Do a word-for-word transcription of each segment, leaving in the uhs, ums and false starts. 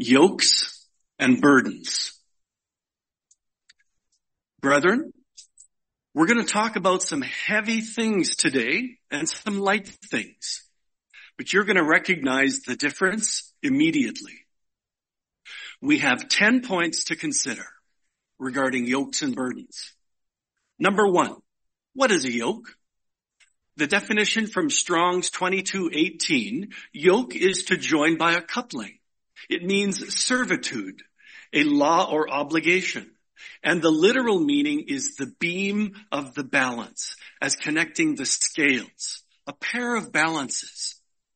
Yokes and burdens. Brethren, we're going to talk about some heavy things today and some light things, but you're going to recognize the difference immediately. We have ten points to consider regarding yokes and burdens. Number one, what is a yoke? The definition from Strong's twenty-two eighteen, yoke is to join by a coupling. It means servitude, a law or obligation. And the literal meaning is the beam of the balance, as connecting the scales, a pair of balances.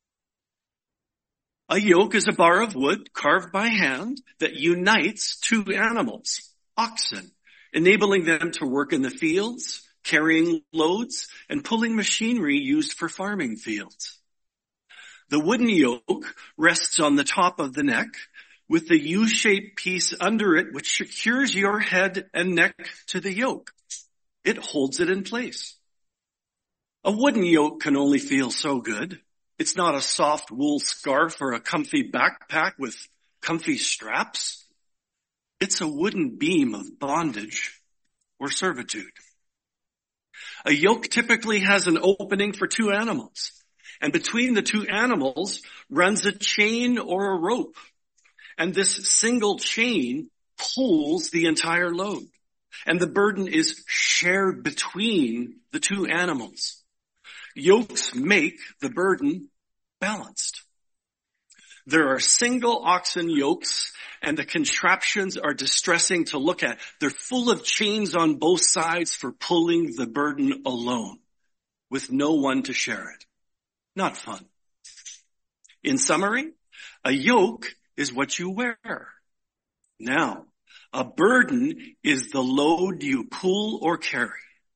A yoke is a bar of wood carved by hand that unites two animals, oxen, enabling them to work in the fields, carrying loads, and pulling machinery used for farming fields. The wooden yoke rests on the top of the neck, with the U-shaped piece under it which secures your head and neck to the yoke. It holds it in place. A wooden yoke can only feel so good. It's not a soft wool scarf or a comfy backpack with comfy straps. It's a wooden beam of bondage or servitude. A yoke typically has an opening for two animals, and between the two animals runs a chain or a rope. And this single chain pulls the entire load. And the burden is shared between the two animals. Yokes make the burden balanced. There are single oxen yokes, and the contraptions are distressing to look at. They're full of chains on both sides for pulling the burden alone, with no one to share it. Not fun. In summary, a yoke is what you wear. Now, a burden is the load you pull or carry.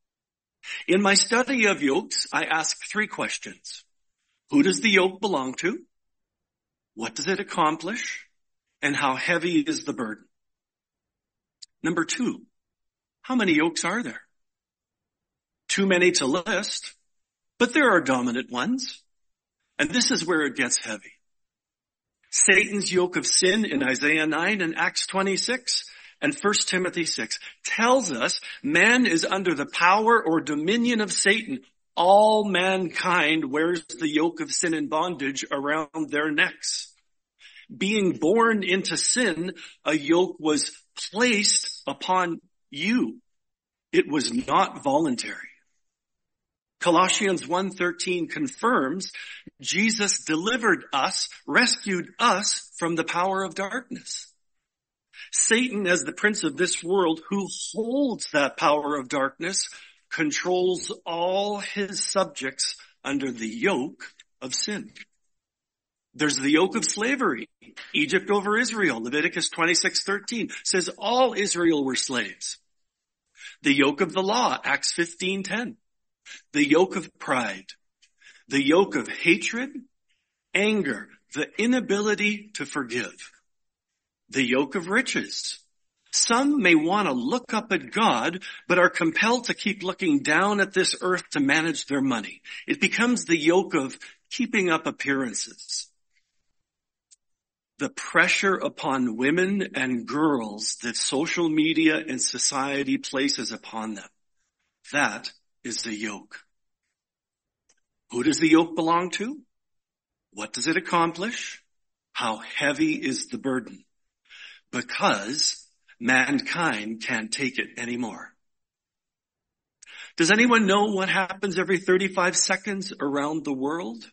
In my study of yokes, I ask three questions. Who does the yoke belong to? What does it accomplish? And how heavy is the burden? Number two, how many yokes are there? Too many to list, but there are dominant ones. And this is where it gets heavy. Satan's yoke of sin in Isaiah nine and Acts twenty-six and First Timothy six tells us man is under the power or dominion of Satan. All mankind wears the yoke of sin and bondage around their necks. Being born into sin, a yoke was placed upon you. It was not voluntary. Colossians one thirteen confirms Jesus delivered us, rescued us from the power of darkness. Satan, as the prince of this world who holds that power of darkness, controls all his subjects under the yoke of sin. There's the yoke of slavery. Egypt over Israel. Leviticus twenty-six thirteen says all Israel were slaves. The yoke of the law. Acts fifteen ten. The yoke of pride, the yoke of hatred, anger, the inability to forgive, the yoke of riches. Some may want to look up at God, but are compelled to keep looking down at this earth to manage their money. It becomes the yoke of keeping up appearances. The pressure upon women and girls that social media and society places upon them. That is the yoke. Who does the yoke belong to? What does it accomplish? How heavy is the burden? Because mankind can't take it anymore. Does anyone know what happens every thirty-five seconds around the world?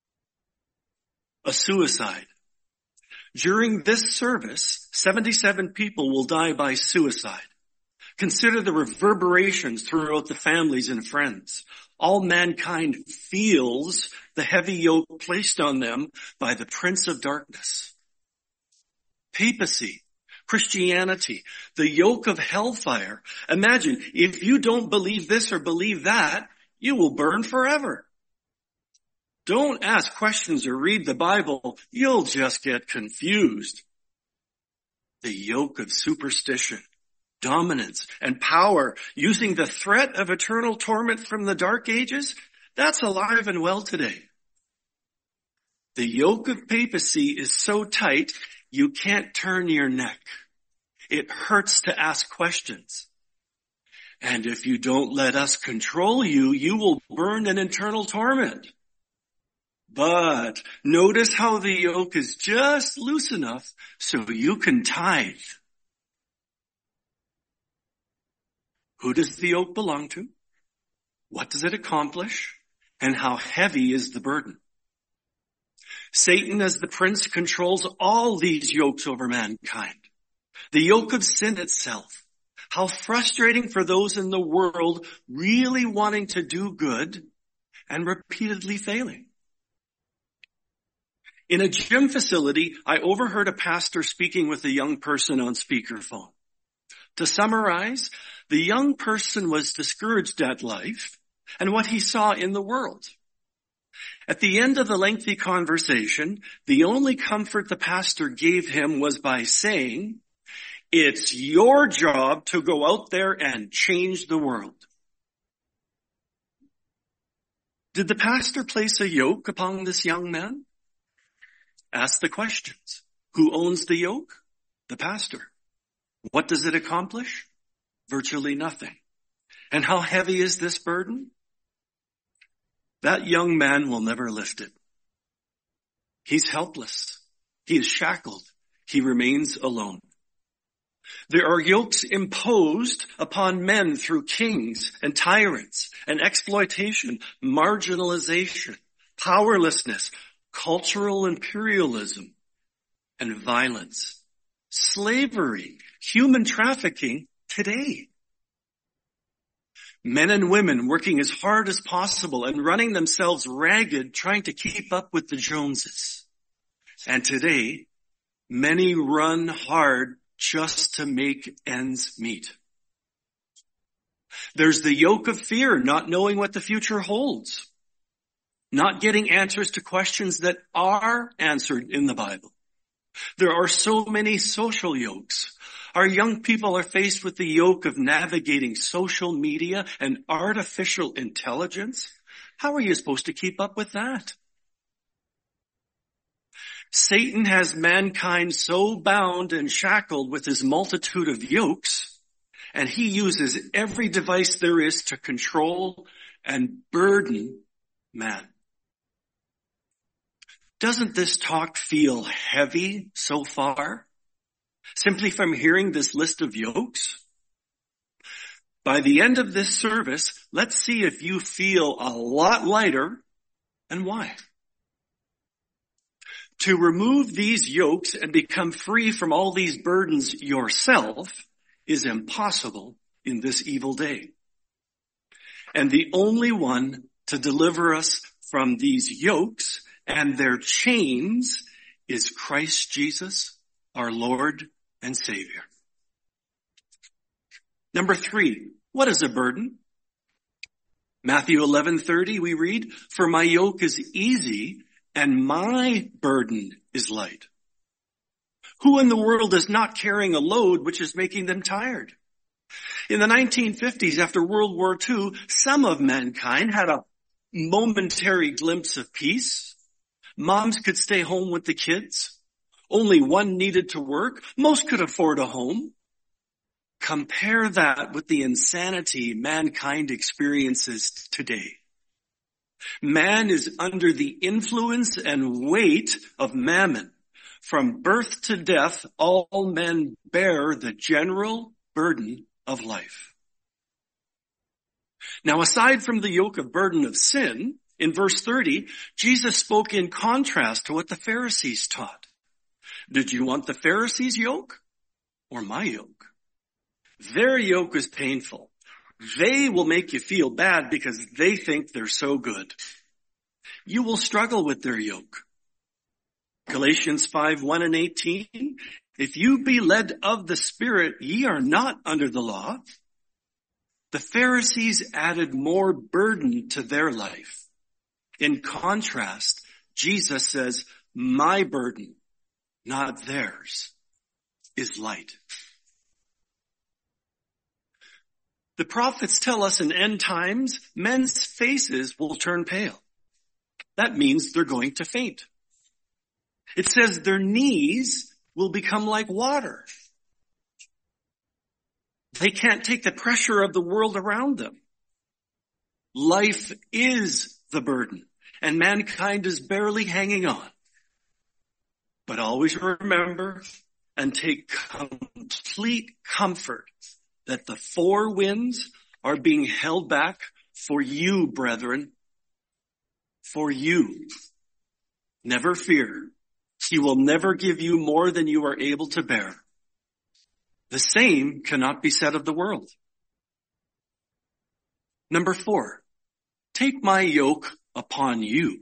A suicide. During this service, seventy-seven people will die by suicide. Consider the reverberations throughout the families and friends. All mankind feels the heavy yoke placed on them by the prince of darkness. Papacy, Christianity, the yoke of hellfire. Imagine, if you don't believe this or believe that, you will burn forever. Don't ask questions or read the Bible. You'll just get confused. The yoke of superstition, dominance, and power, using the threat of eternal torment from the dark ages, that's alive and well today. The yoke of papacy is so tight, You can't turn your neck. It hurts to ask questions. And if you don't let us control you, you will burn in eternal torment. But notice how the yoke is just loose enough so you can tithe. Who does the yoke belong to? What does it accomplish? And how heavy is the burden? Satan, as the prince, controls all these yokes over mankind. The yoke of sin itself. How frustrating for those in the world really wanting to do good and repeatedly failing. In a gym facility, I overheard a pastor speaking with a young person on speakerphone. To summarize, the young person was discouraged at life and what he saw in the world. At the end of the lengthy conversation, the only comfort the pastor gave him was by saying, "It's your job to go out there and change the world." Did the pastor place a yoke upon this young man? Ask the questions. Who owns the yoke? The pastor. What does it accomplish? Virtually nothing. And how heavy is this burden? That young man will never lift it. He's helpless. He is shackled. He remains alone. There are yokes imposed upon men through kings and tyrants and exploitation, marginalization, powerlessness, cultural imperialism, and violence, slavery, human trafficking today. Men and women working as hard as possible and running themselves ragged trying to keep up with the Joneses. And today, many run hard just to make ends meet. There's the yoke of fear, not knowing what the future holds. Not getting answers to questions that are answered in the Bible. There are so many social yokes. Our young people are faced with the yoke of navigating social media and artificial intelligence. How are you supposed to keep up with that? Satan has mankind so bound and shackled with his multitude of yokes, and he uses every device there is to control and burden man. Doesn't this talk feel heavy so far? Simply from hearing this list of yokes? By the end of this service, let's see if you feel a lot lighter and why. To remove these yokes and become free from all these burdens yourself is impossible in this evil day. And the only one to deliver us from these yokes and their chains is Christ Jesus, our Lord and Savior. Number three, what is a burden? Matthew eleven thirty, we read, "For my yoke is easy and my burden is light." Who in the world is not carrying a load which is making them tired? In the nineteen fifties, after World War Two, some of mankind had a momentary glimpse of peace. Moms could stay home with the kids. Only one needed to work. Most could afford a home. Compare that with the insanity mankind experiences today. Man is under the influence and weight of mammon. From birth to death, all men bear the general burden of life. Now, aside from the yoke of burden of sin, in verse thirty, Jesus spoke in contrast to what the Pharisees taught. Did you want the Pharisees' yoke or my yoke? Their yoke is painful. They will make you feel bad because they think they're so good. You will struggle with their yoke. Galatians five, one and eighteen, "If you be led of the Spirit, ye are not under the law." The Pharisees added more burden to their life. In contrast, Jesus says, "My burden, not theirs, is light." The prophets tell us in end times, men's faces will turn pale. That means they're going to faint. It says their knees will become like water. They can't take the pressure of the world around them. Life is the burden, and mankind is barely hanging on. But always remember and take complete comfort that the four winds are being held back for you, brethren. For you. Never fear. He will never give you more than you are able to bear. The same cannot be said of the world. Number four, take my yoke upon you.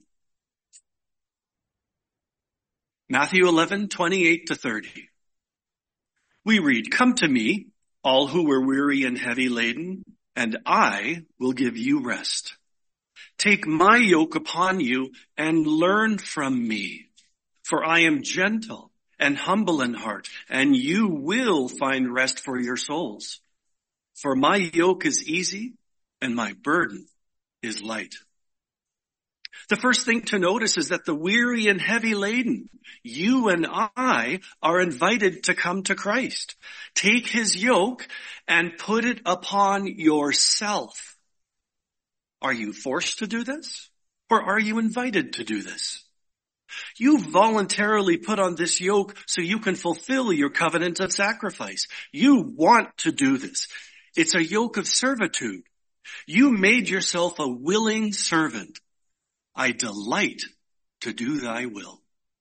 Matthew eleven, twenty-eight to thirty. We read, come to me, all who are weary and heavy laden, and I will give you rest. Take my yoke upon you and learn from me, for I am gentle and humble in heart, and you will find rest for your souls. For my yoke is easy and my burden is light. The first thing to notice is that the weary and heavy laden, you and I, are invited to come to Christ. Take his yoke and put it upon yourself. Are you forced to do this? Or are you invited to do this? You voluntarily put on this yoke so you can fulfill your covenant of sacrifice. You want to do this. It's a yoke of servitude. You made yourself a willing servant. I delight to do thy will.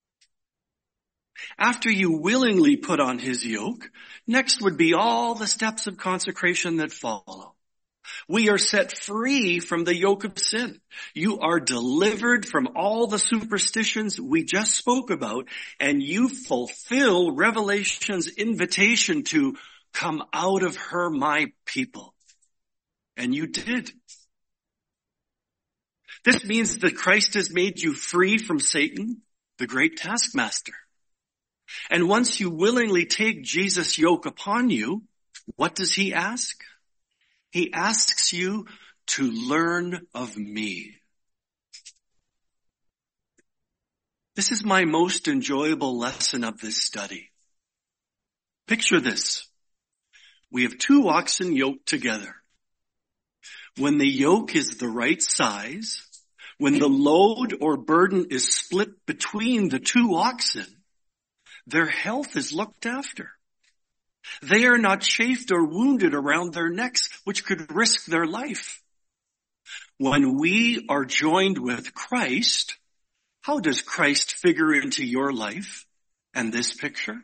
After you willingly put on his yoke, next would be all the steps of consecration that follow. We are set free from the yoke of sin. You are delivered from all the superstitions we just spoke about, and you fulfill Revelation's invitation to come out of her, my people. And you did. This means that Christ has made you free from Satan, the great taskmaster. And once you willingly take Jesus' yoke upon you, what does he ask? He asks you to learn of me. This is my most enjoyable lesson of this study. Picture this. We have two oxen yoked together. When the yoke is the right size, when the load or burden is split between the two oxen, their health is looked after. They are not chafed or wounded around their necks, which could risk their life. When we are joined with Christ, how does Christ figure into your life and this picture?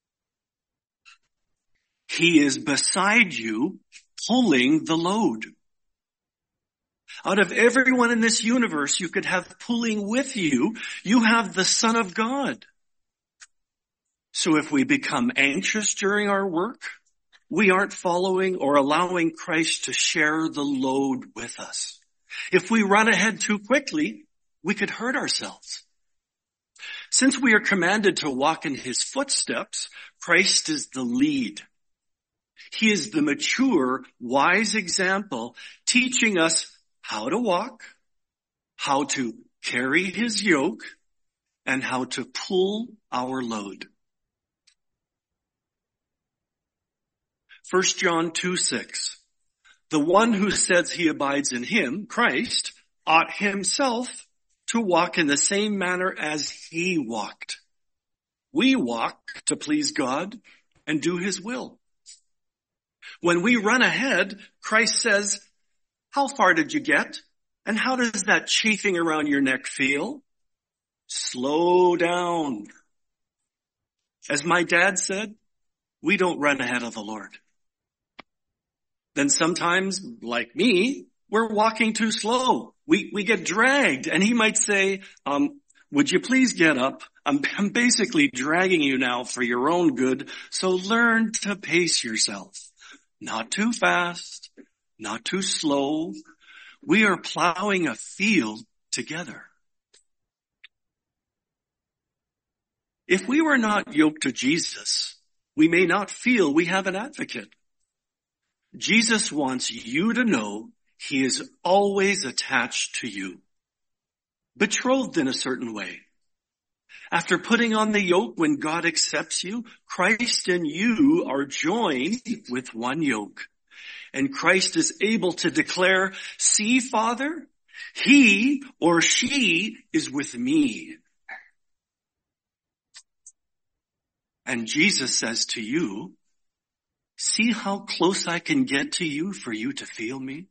He is beside you, pulling the load. Out of everyone in this universe you could have pulling with you, you have the Son of God. So if we become anxious during our work, we aren't following or allowing Christ to share the load with us. If we run ahead too quickly, we could hurt ourselves. Since we are commanded to walk in his footsteps, Christ is the lead. He is the mature, wise example, teaching us how to walk, how to carry his yoke, and how to pull our load. First John two six. The one who says he abides in him, Christ, ought himself to walk in the same manner as he walked. We walk to please God and do his will. When we run ahead, Christ says, how far did you get? And how does that chafing around your neck feel? Slow down. As my dad said, we don't run ahead of the Lord. Then sometimes, like me, we're walking too slow. We, we get dragged. And he might say, um, would you please get up? I'm, I'm basically dragging you now for your own good. So learn to pace yourself. Not too fast, not too slow. We are plowing a field together. If we were not yoked to Jesus, we may not feel we have an advocate. Jesus wants you to know he is always attached to you, betrothed in a certain way. After putting on the yoke when God accepts you, Christ and you are joined with one yoke. And Christ is able to declare, see, Father, he or she is with me. And Jesus says to you, see how close I can get to you for you to feel me?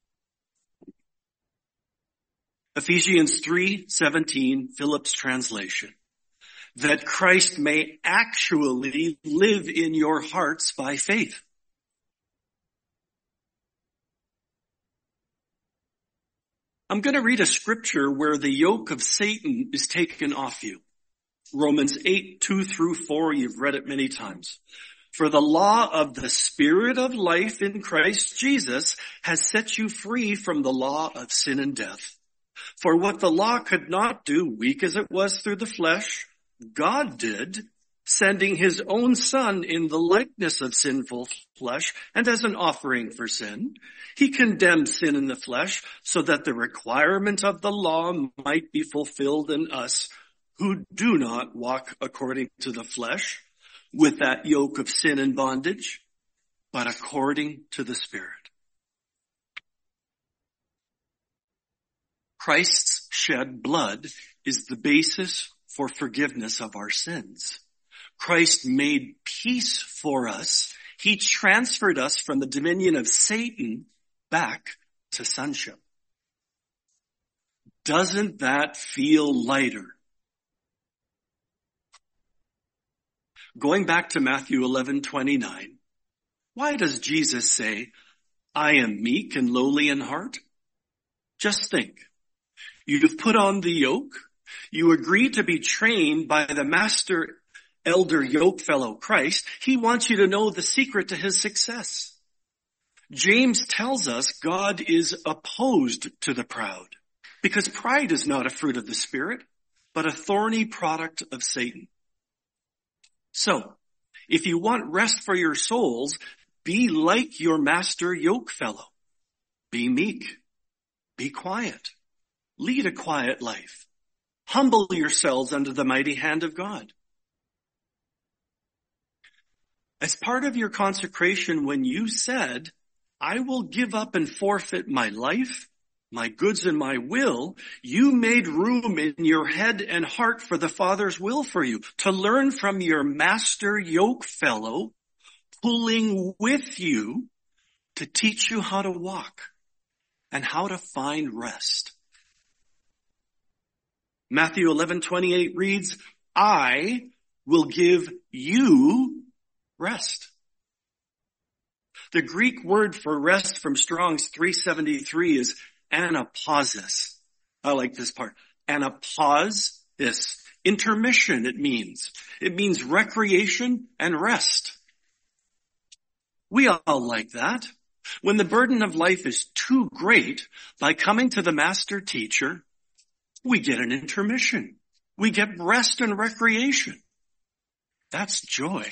Ephesians three seventeen, Philip's translation. That Christ may actually live in your hearts by faith. I'm going to read a scripture where the yoke of Satan is taken off you. Romans eight, two through four, you've read it many times. For the law of the Spirit of life in Christ Jesus has set you free from the law of sin and death. For what the law could not do, weak as it was through the flesh, God did, sending his own Son in the likeness of sinful flesh and as an offering for sin. He condemned sin in the flesh so that the requirement of the law might be fulfilled in us who do not walk according to the flesh with that yoke of sin and bondage, but according to the Spirit. Christ's shed blood is the basis for forgiveness of our sins. Christ made peace for us. He transferred us from the dominion of Satan back to sonship. Doesn't that feel lighter? Going back to Matthew eleven twenty-nine, why does Jesus say, I am meek and lowly in heart? Just think. You've put on the yoke. You agree to be trained by the master elder yoke fellow Christ. He wants you to know the secret to his success. James tells us God is opposed to the proud because pride is not a fruit of the Spirit, but a thorny product of Satan. So, if you want rest for your souls, be like your master yoke fellow. Be meek. Be quiet. Lead a quiet life. Humble yourselves under the mighty hand of God. As part of your consecration, when you said, I will give up and forfeit my life, my goods and my will, you made room in your head and heart for the Father's will for you, to learn from your master yoke fellow, pulling with you to teach you how to walk and how to find rest. Matthew eleven twenty-eight reads, I will give you rest. The Greek word for rest from Strong's three seventy-three is anapausis. I like this part. Anapausis. Intermission, it means. It means recreation and rest. We all like that. When the burden of life is too great, by coming to the master teacher, we get an intermission. We get rest and recreation. That's joy.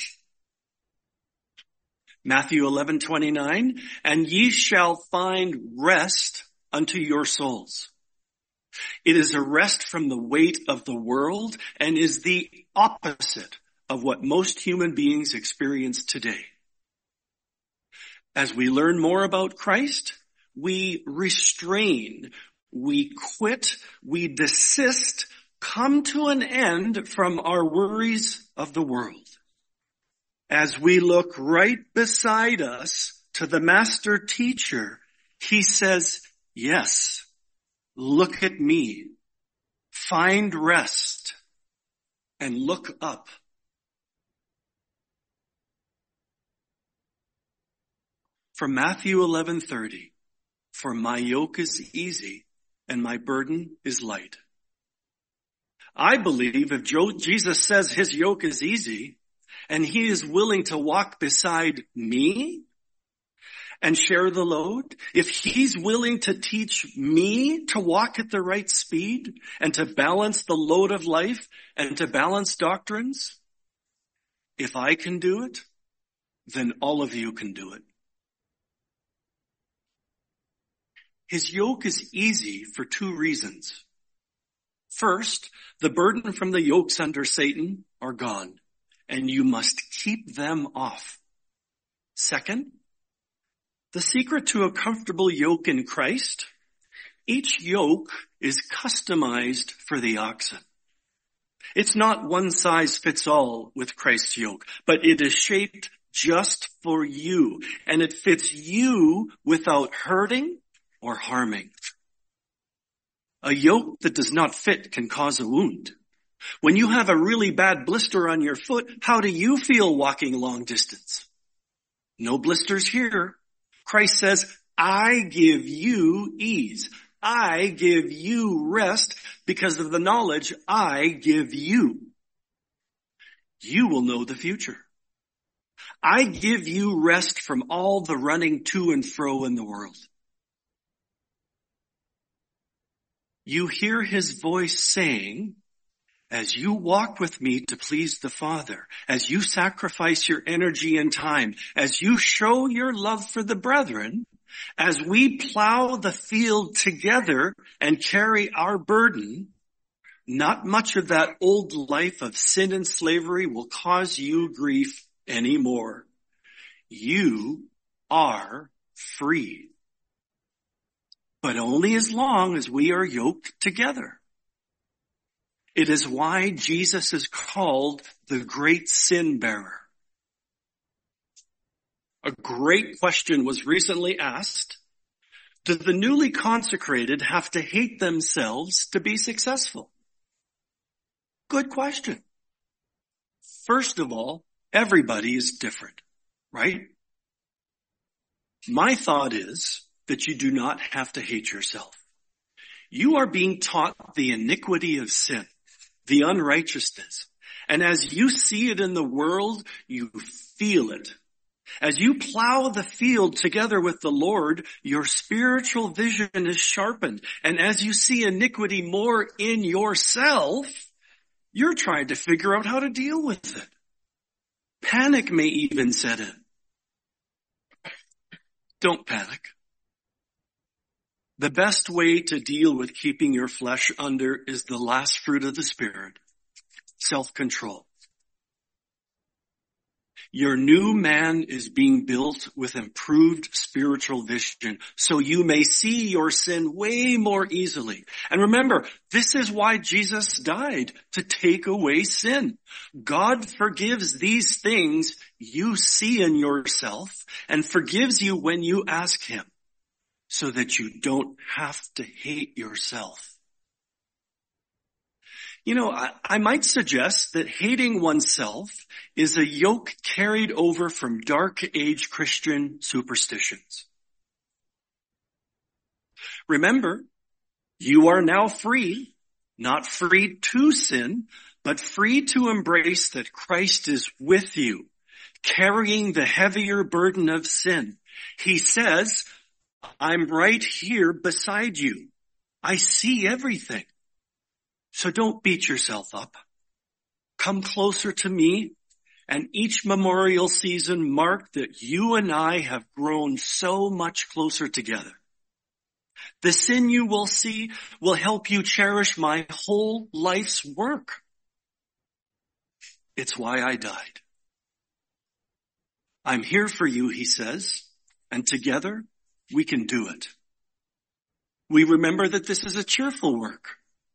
Matthew eleven twenty-nine, and ye shall find rest unto your souls. It is a rest from the weight of the world and is the opposite of what most human beings experience today. As we learn more about Christ, we restrain, we quit, we desist, come to an end from our worries of the world. As we look right beside us to the master teacher, he says, yes, look at me, find rest, and look up. From Matthew eleven thirty, for my yoke is easy and my burden is light. I believe if Jesus says his yoke is easy and he is willing to walk beside me and share the load, if he's willing to teach me to walk at the right speed and to balance the load of life and to balance doctrines, if I can do it, then all of you can do it. His yoke is easy for two reasons. First, the burden from the yokes under Satan are gone, and you must keep them off. Second, the secret to a comfortable yoke in Christ: each yoke is customized for the oxen. It's not one size fits all with Christ's yoke, but it is shaped just for you, and it fits you without hurting or harming. A yoke that does not fit can cause a wound. When you have a really bad blister on your foot, how do you feel walking long distance? No blisters here. Christ says, I give you ease. I give you rest because of the knowledge I give you. You will know the future. I give you rest from all the running to and fro in the world. You hear his voice saying, as you walk with me to please the Father, as you sacrifice your energy and time, as you show your love for the brethren, as we plow the field together and carry our burden, not much of that old life of sin and slavery will cause you grief anymore. You are free. But only as long as we are yoked together. It is why Jesus is called the great sin bearer. A great question was recently asked. Do the newly consecrated have to hate themselves to be successful? Good question. First of all, everybody is different, right? My thought is that you do not have to hate yourself. You are being taught the iniquity of sin, the unrighteousness. And as you see it in the world, you feel it. As you plow the field together with the Lord, your spiritual vision is sharpened. And as you see iniquity more in yourself, you're trying to figure out how to deal with it. Panic may even set in. Don't panic. The best way to deal with keeping your flesh under is the last fruit of the Spirit, self-control. Your new man is being built with improved spiritual vision, so you may see your sin way more easily. And remember, this is why Jesus died, to take away sin. God forgives these things you see in yourself and forgives you when you ask him, so that you don't have to hate yourself. You know, I, I might suggest that hating oneself is a yoke carried over from dark age Christian superstitions. Remember, you are now free, not free to sin, but free to embrace that Christ is with you, carrying the heavier burden of sin. He says, I'm right here beside you. I see everything. So don't beat yourself up. Come closer to me, and each memorial season mark that you and I have grown so much closer together. The sin you will see will help you cherish my whole life's work. It's why I died. I'm here for you, he says, and together we can do it. We remember that this is a cheerful work.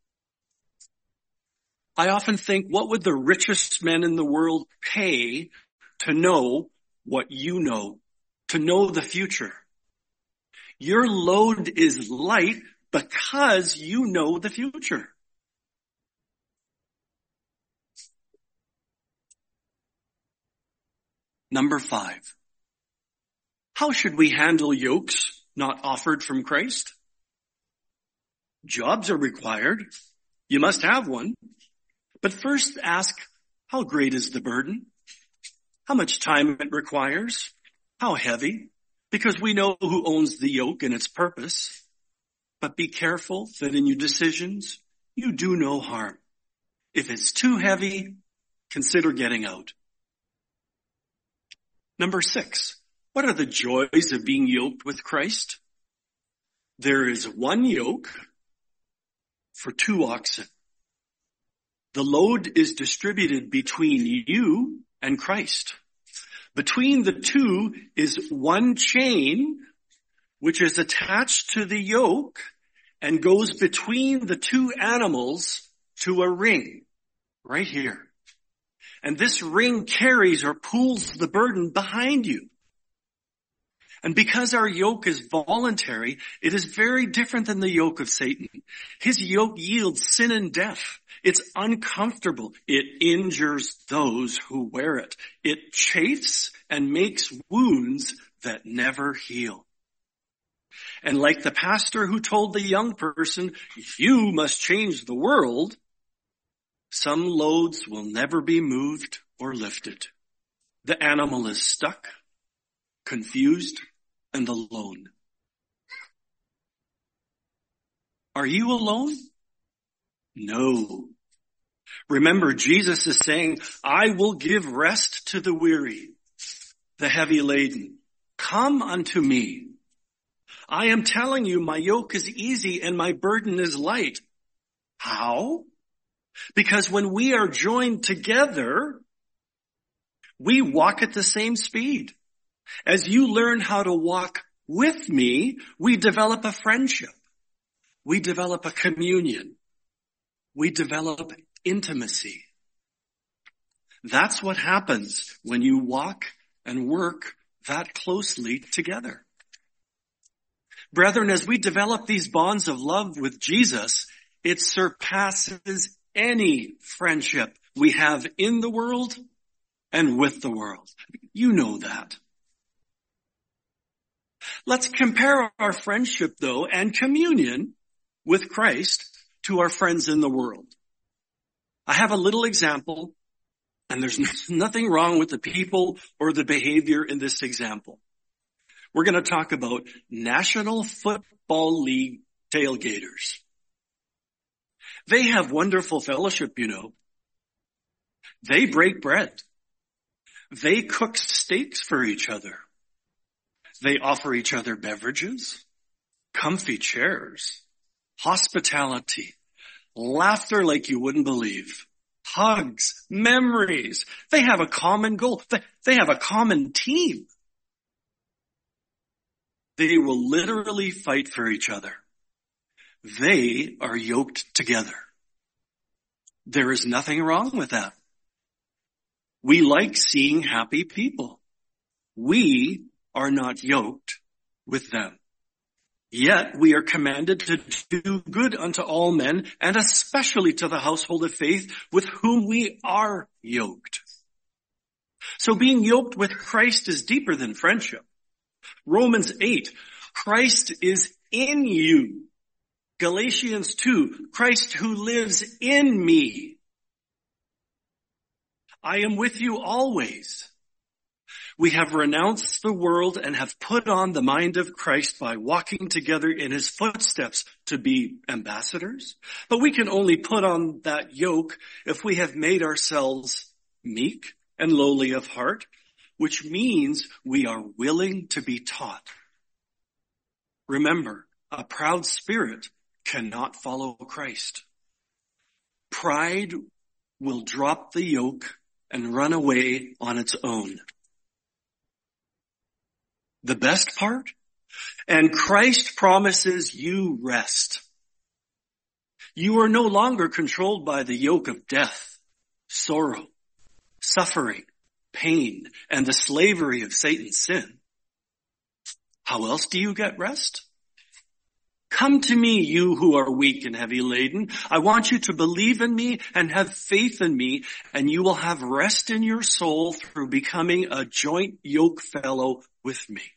I often think, what would the richest men in the world pay to know what you know, to know the future? Your load is light because you know the future. Number five. How should we handle yokes not offered from Christ? Jobs are required. You must have one. But first ask, how great is the burden? How much time it requires? How heavy? Because we know who owns the yoke and its purpose. But be careful that in your decisions, you do no harm. If it's too heavy, consider getting out. Number six, what are the joys of being yoked with Christ? There is one yoke for two oxen. The load is distributed between you and Christ. Between the two is one chain which is attached to the yoke and goes between the two animals to a ring right here. And this ring carries or pulls the burden behind you. And because our yoke is voluntary, it is very different than the yoke of Satan. His yoke yields sin and death. It's uncomfortable. It injures those who wear it. It chafes and makes wounds that never heal. And like the pastor who told the young person, you must change the world, some loads will never be moved or lifted. The animal is stuck, confused, and alone. Are you alone? No. Remember, Jesus is saying, I will give rest to the weary, the heavy laden. Come unto me. I am telling you, my yoke is easy and my burden is light. How? Because when we are joined together, we walk at the same speed. As you learn how to walk with me, we develop a friendship. We develop a communion. We develop intimacy. That's what happens when you walk and work that closely together. Brethren, as we develop these bonds of love with Jesus, it surpasses any friendship we have in the world and with the world. You know that. Let's compare our friendship, though, and communion with Christ to our friends in the world. I have a little example, and there's nothing wrong with the people or the behavior in this example. We're going to talk about National Football League tailgaters. They have wonderful fellowship, you know. They break bread. They cook steaks for each other. They offer each other beverages, comfy chairs, hospitality, laughter like you wouldn't believe, hugs, memories. They have a common goal. They, they have a common team. They will literally fight for each other. They are yoked together. There is nothing wrong with that. We like seeing happy people. We are not yoked with them. Yet we are commanded to do good unto all men, and especially to the household of faith with whom we are yoked. So being yoked with Christ is deeper than friendship. Romans eight, Christ is in you. Galatians two, Christ who lives in me. I am with you always. We have renounced the world and have put on the mind of Christ by walking together in his footsteps to be ambassadors. But we can only put on that yoke if we have made ourselves meek and lowly of heart, which means we are willing to be taught. Remember, a proud spirit cannot follow Christ. Pride will drop the yoke and run away on its own. The best part? And Christ promises you rest. You are no longer controlled by the yoke of death, sorrow, suffering, pain, and the slavery of Satan's sin. How else do you get rest? Come to me, you who are weak and heavy laden. I want you to believe in me and have faith in me, and you will have rest in your soul through becoming a joint yoke fellow with me.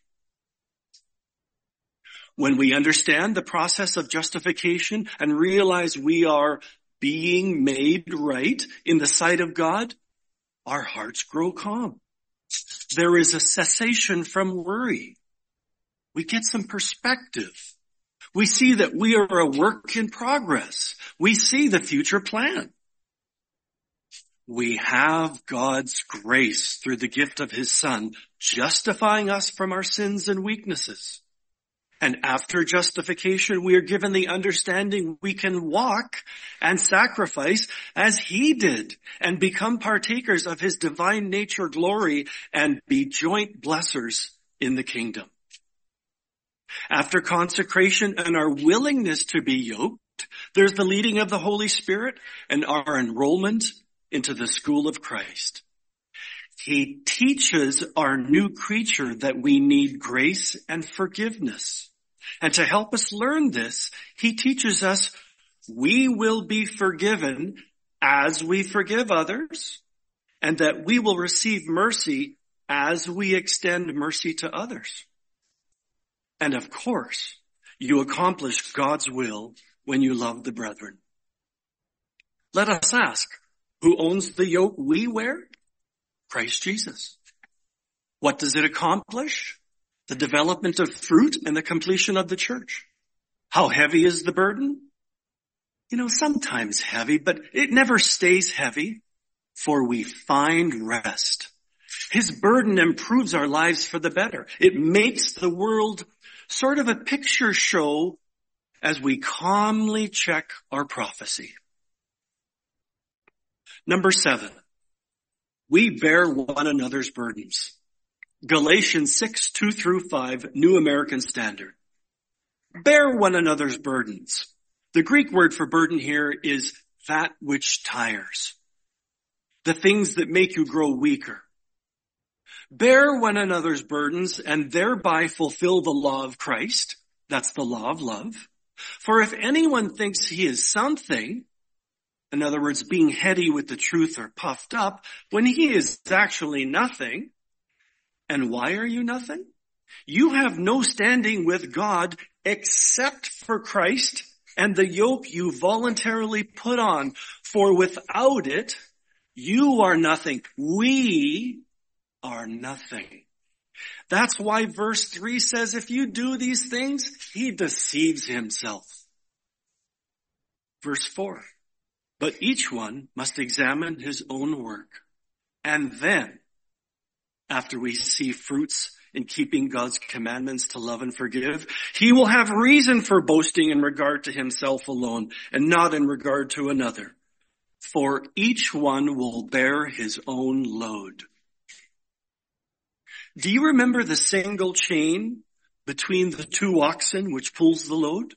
When we understand the process of justification and realize we are being made right in the sight of God, our hearts grow calm. There is a cessation from worry. We get some perspective. We see that we are a work in progress. We see the future plan. We have God's grace through the gift of his Son, justifying us from our sins and weaknesses. And after justification, we are given the understanding we can walk and sacrifice as he did and become partakers of his divine nature glory and be joint blessers in the kingdom. After consecration and our willingness to be yoked, there's the leading of the Holy Spirit and our enrollment into the school of Christ. He teaches our new creature that we need grace and forgiveness. And to help us learn this, he teaches us we will be forgiven as we forgive others, and that we will receive mercy as we extend mercy to others. And of course, you accomplish God's will when you love the brethren. Let us ask, who owns the yoke we wear? Christ Jesus. What does it accomplish? The development of fruit and the completion of the church. How heavy is the burden? You know, sometimes heavy, but it never stays heavy, for we find rest. His burden improves our lives for the better. It makes the world sort of a picture show as we calmly check our prophecy. Number seven, we bear one another's burdens. Galatians six, two through five, New American Standard. Bear one another's burdens. The Greek word for burden here is that which tires. The things that make you grow weaker. Bear one another's burdens and thereby fulfill the law of Christ. That's the law of love. For if anyone thinks he is something, in other words, being heady with the truth or puffed up, when he is actually nothing. And why are you nothing? You have no standing with God except for Christ and the yoke you voluntarily put on. For without it, you are nothing. We are nothing. That's why verse three says, if you do these things, he deceives himself. Verse four, but each one must examine his own work. And then, after we see fruits in keeping God's commandments to love and forgive, he will have reason for boasting in regard to himself alone and not in regard to another. For each one will bear his own load. Do you remember the single chain between the two oxen which pulls the load?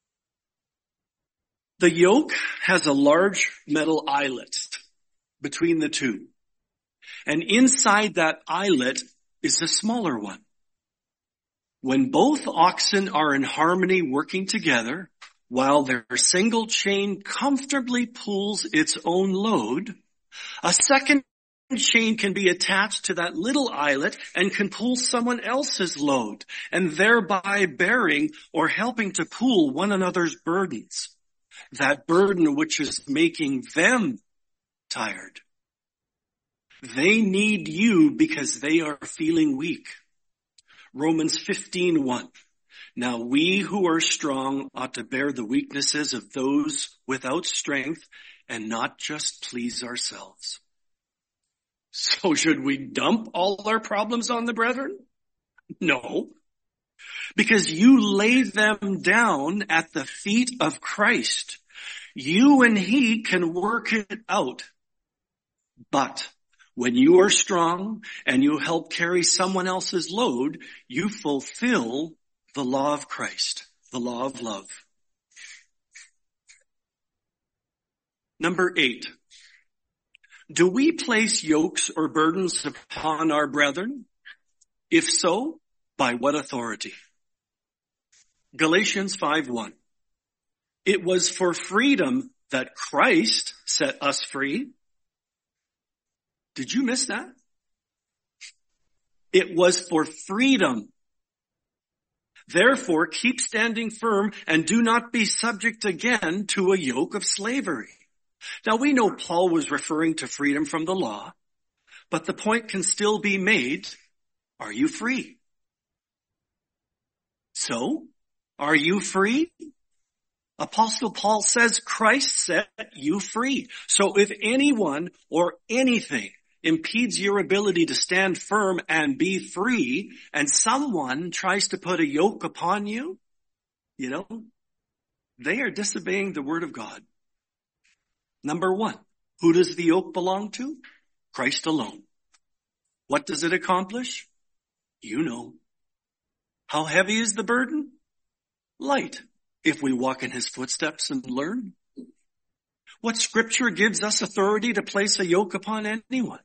The yoke has a large metal eyelet between the two. And inside that eyelet is a smaller one. When both oxen are in harmony working together, while their single chain comfortably pulls its own load, a second chain can be attached to that little eyelet and can pull someone else's load, and thereby bearing or helping to pull one another's burdens. That burden which is making them tired. They need you because they are feeling weak. Romans fifteen one. Now we who are strong ought to bear the weaknesses of those without strength and not just please ourselves. So should we dump all our problems on the brethren? No. Because you lay them down at the feet of Christ. You and he can work it out. But when you are strong and you help carry someone else's load, you fulfill the law of Christ, the law of love. Number eight. Do we place yokes or burdens upon our brethren? If so, by what authority? Galatians five one. It was for freedom that Christ set us free. Did you miss that? It was for freedom. Therefore, keep standing firm and do not be subject again to a yoke of slavery. Now, we know Paul was referring to freedom from the law, but the point can still be made, are you free? So, are you free? Apostle Paul says Christ set you free. So if anyone or anything impedes your ability to stand firm and be free, and someone tries to put a yoke upon you, you know, they are disobeying the word of God. Number one, who does the yoke belong to? Christ alone. What does it accomplish? You know. How heavy is the burden? Light, if we walk in his footsteps and learn. What scripture gives us authority to place a yoke upon anyone?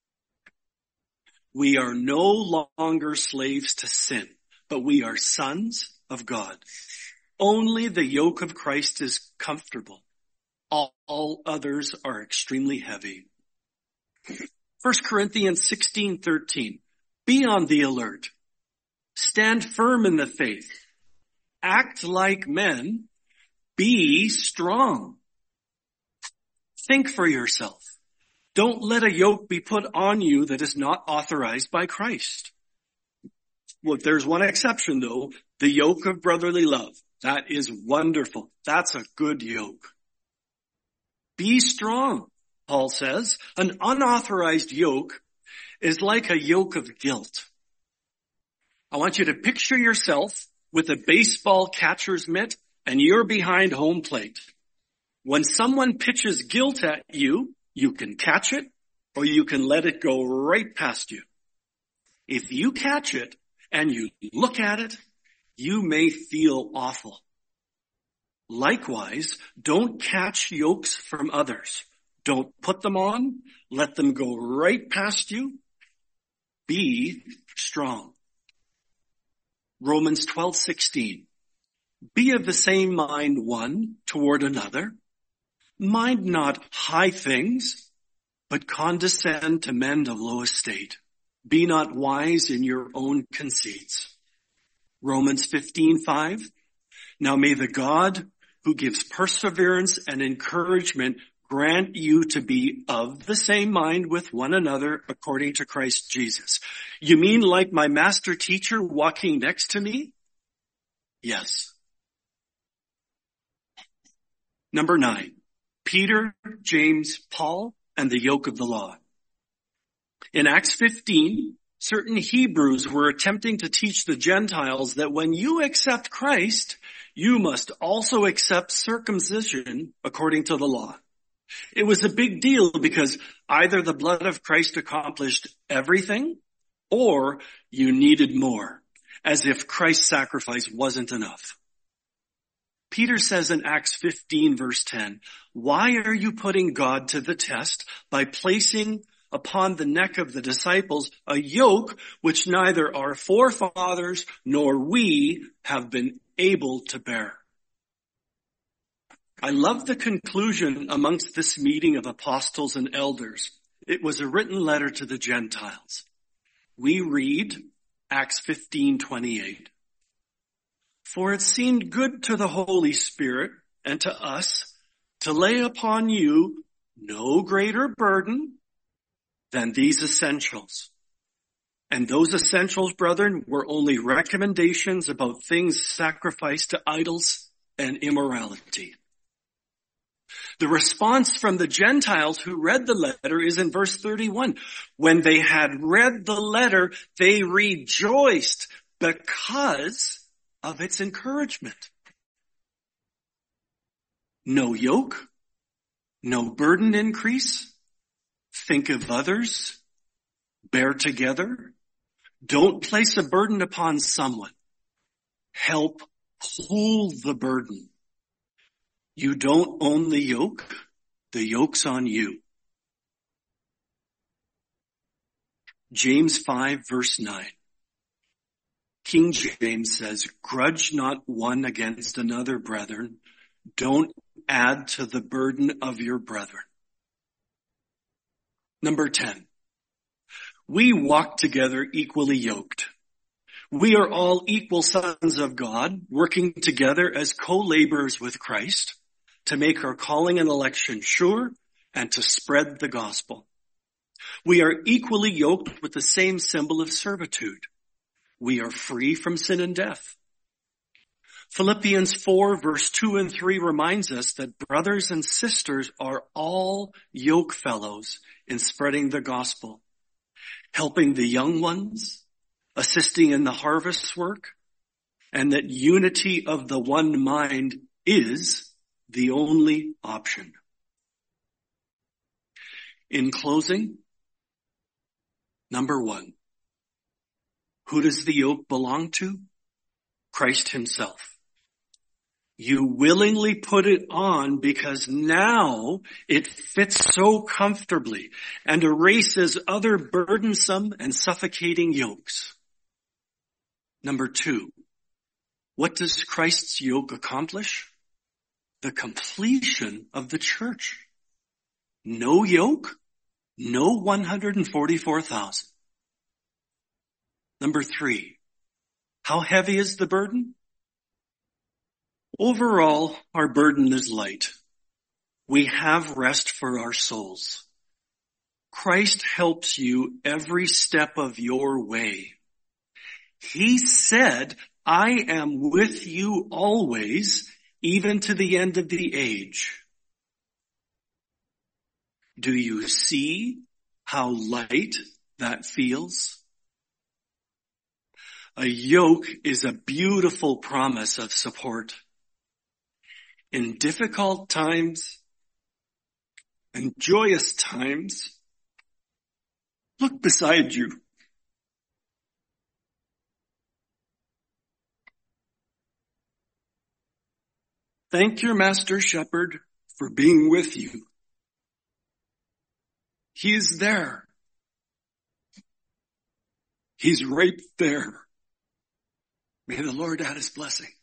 We are no longer slaves to sin, but we are sons of God. Only the yoke of Christ is comfortable. All, all others are extremely heavy. First Corinthians sixteen thirteen. Be on the alert. Stand firm in the faith. Act like men. Be strong. Think for yourself. Don't let a yoke be put on you that is not authorized by Christ. Well, there's one exception though, the yoke of brotherly love. That is wonderful. That's a good yoke. Be strong, Paul says. An unauthorized yoke is like a yoke of guilt. I want you to picture yourself with a baseball catcher's mitt and you're behind home plate. When someone pitches guilt at you, you can catch it or you can let it go right past you. If you catch it and you look at it, you may feel awful. Likewise, don't catch yokes from others. Don't put them on. Let them go right past you. Be strong. Romans twelve sixteen. Be of the same mind one toward another. Mind not high things, but condescend to men of low estate. Be not wise in your own conceits. Romans fifteen five. Now may the God who gives perseverance and encouragement grant you to be of the same mind with one another according to Christ Jesus. You mean like my master teacher walking next to me? Yes. Number nine, Peter, James, Paul, and the yoke of the law. In Acts fifteen, certain Hebrews were attempting to teach the Gentiles that when you accept Christ, you must also accept circumcision according to the law. It was a big deal because either the blood of Christ accomplished everything or you needed more, as if Christ's sacrifice wasn't enough. Peter says in Acts fifteen verse ten, why are you putting God to the test by placing upon the neck of the disciples a yoke which neither our forefathers nor we have been able to bear? I love the conclusion amongst this meeting of apostles and elders. It was a written letter to the Gentiles. We read Acts fifteen twenty-eight. For it seemed good to the Holy Spirit and to us to lay upon you no greater burden than these essentials. And those essentials, brethren, were only recommendations about things sacrificed to idols and immorality. The response from the Gentiles who read the letter is in verse thirty-one. When they had read the letter, they rejoiced because of its encouragement. No yoke, no burden increase. Think of others. Bear together. Don't place a burden upon someone. Help pull the burden. You don't own the yoke. The yoke's on you. James five verse nine. King James says, grudge not one against another, brethren. Don't add to the burden of your brethren. Number ten. We walk together equally yoked. We are all equal sons of God, working together as co-laborers with Christ to make our calling and election sure and to spread the gospel. We are equally yoked with the same symbol of servitude. We are free from sin and death. Philippians four verse two and three reminds us that brothers and sisters are all yoke fellows in spreading the gospel, helping the young ones, assisting in the harvest work, and that unity of the one mind is the only option. In closing, number one, who does the yoke belong to? Christ himself. You willingly put it on because now it fits so comfortably and erases other burdensome and suffocating yokes. Number two, what does Christ's yoke accomplish? The completion of the church. No yoke, no one hundred forty-four thousand. Number three, how heavy is the burden? Overall, our burden is light. We have rest for our souls. Christ helps you every step of your way. He said, I am with you always, even to the end of the age. Do you see how light that feels? A yoke is a beautiful promise of support. In difficult times and joyous times, look beside you. Thank your master shepherd for being with you. He is there. He's right there. May the Lord add his blessing.